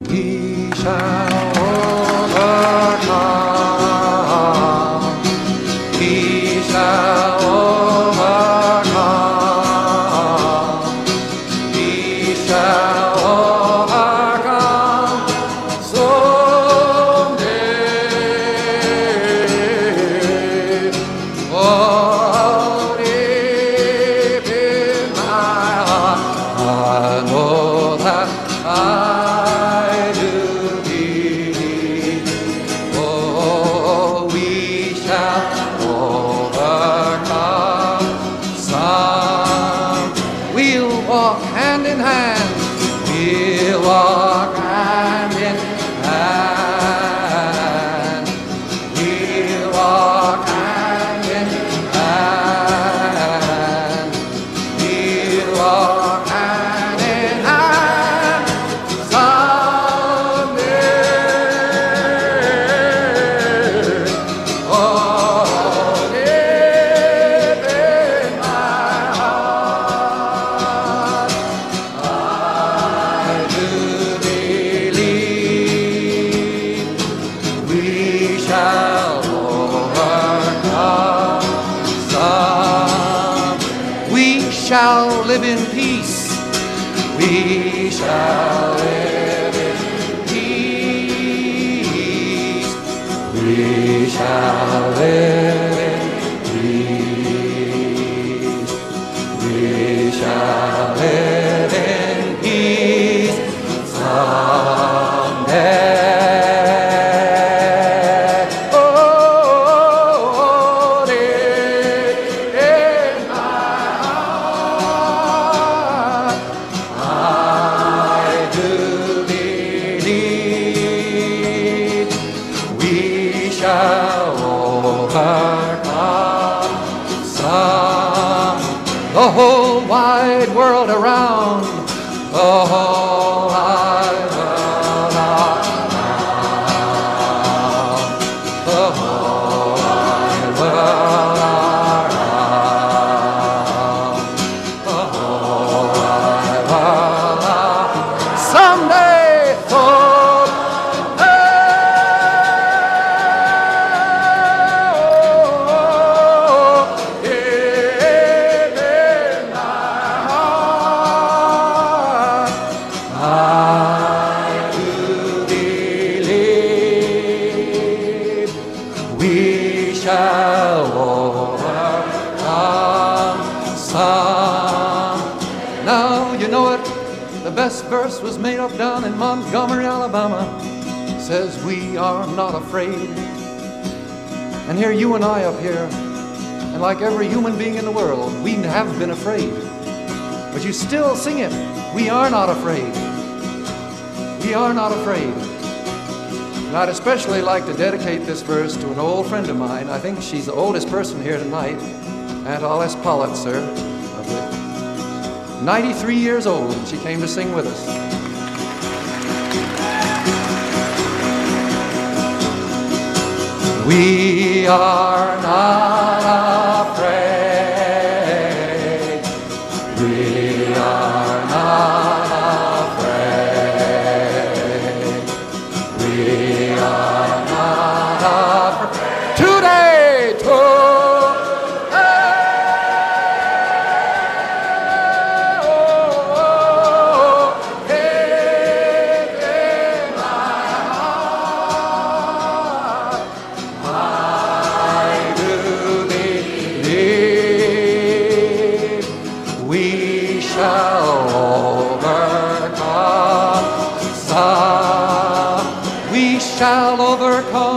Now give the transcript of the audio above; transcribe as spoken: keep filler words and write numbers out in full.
We shall overcome. We shall overcome. We shall overcome someday. Oh, deep in my heart, I know that I do believe. Oh, we shall overcome some. We'll walk hand in hand. We'll walk hand in hand. We'll walk hand in hand. We'll walk hand in hand someday. Oh, deep in my heart, I do believe we shall overcome some. We shall live in peace. We shall live in peace. We shall live in peace. We shall live in peace someday. Oh, deep in my heart, I do believe we shall overcome some. The whole wide world around, the whole wide world around, the whole wide world around, the whole wide world around. Someday, oh, deep in my heart, I do believe we shall overcome some. Now you know it. The best verse was made up down in Montgomery, Alabama. Says we are not afraid. And here you and I up here, and like every human being in the world, we have been afraid. But you still sing it. We are not afraid. We are not afraid. And I'd especially like to dedicate this verse to an old friend of mine. I think she's the oldest person here tonight, Aunt Alice Pollitzer. ninety-three years old, and she came to sing with us. We are not afraid. We are not afraid. We are not afraid. Today, we shall overcome some. We shall overcome.